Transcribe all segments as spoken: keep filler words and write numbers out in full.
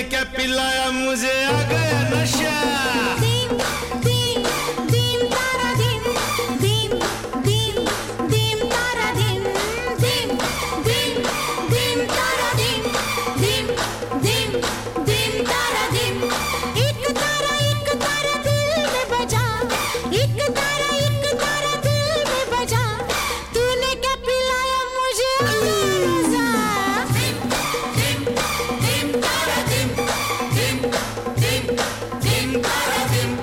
तूने क्या पिलाया मुझे आ गया नशा। दीम दीम दीम तारा दीम दीम दीम दीम तारा दीम दीम दीम दीम तारा दीम दीम दीम दीम तारा दीम। एक तारा एक तारा दिल में बजा, एक तारा एक तारा दिल में बजा। तूने क्या पिलाया मुझे मजा। दीम दीम दीम तारा दीम दीम दीम दीम तारा दीम।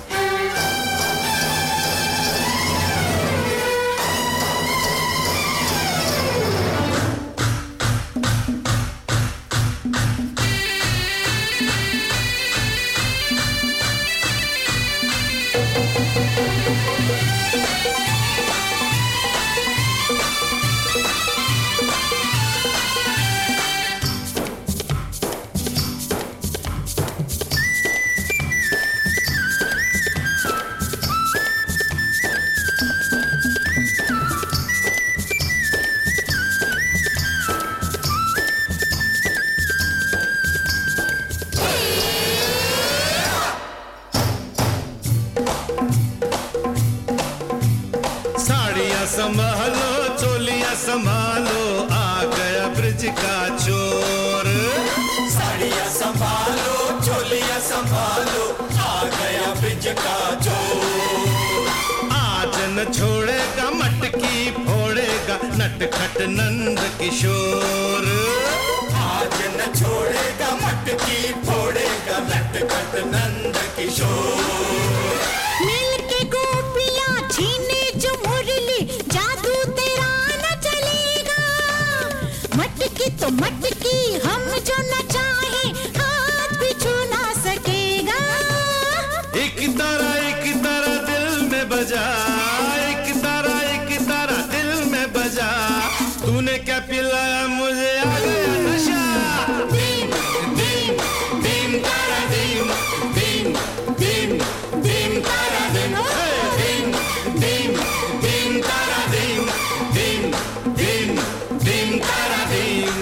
साड़ियाँ संभालो चोलियाँ संभालो आ गया ब्रिज का चोर। साड़ियाँ संभालो चोलियाँ संभालो आ गया ब्रिज का चोर। आज न छोड़ेगा मटकी फोड़ेगा नटखट नंद किशोर। आज न छोड़ेगा मटकी फोड़ेगा नटखट नंद किशोर। मिलके गोपियां छीने जो मुरली जादू तेरा न चलेगा। मटकी तो मटकी हम जो न चाहे हाथ भी छू ना सकेगा। एक तारा एक तारा दिल में बजा, एक तारा एक तारा दिल में बजा। तूने क्या पिलाया मुझे आ गया नशा। दीम दीम दीम तारा दीम दीम दीम दीम तारा दीम दीम दीम दीम तारा दीम दीम दीम दीम तारा दीम।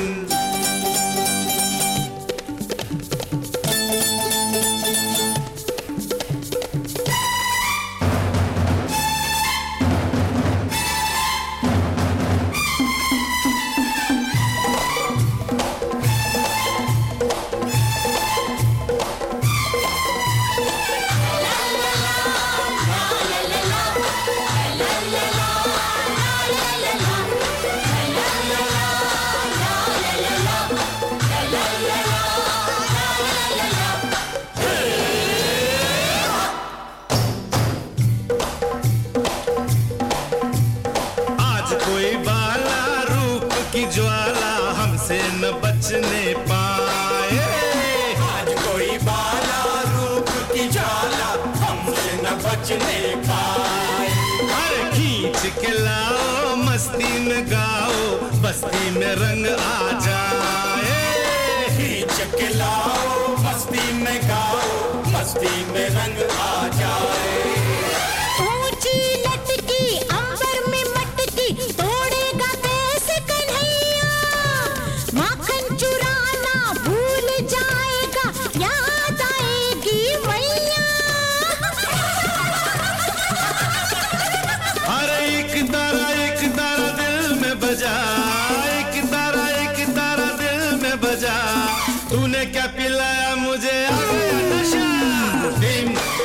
आज कोई बाला रूप की ज्वाला हमसे न बचने पाए। आज कोई बाला रूप की ज्वाला हमसे न बचने पाए। अरे खींच के लाओ मस्ती में गाओ बस्ती में रंग आ जाए। खींच के लाओ मस्ती में गाओ मस्ती में रंग आ जाए। ऊंची लटकी अंबर में मटकी तोड़ेगा कैसे कन्हैया। माखन चुराना भूल जाएगा याद आएगी मैया। अरे एक तारा एक तारा दिल में बजा, एक तारा एक तारा दिल में बजा। तूने क्या पिलाया मुझे आ गया नशा। दीम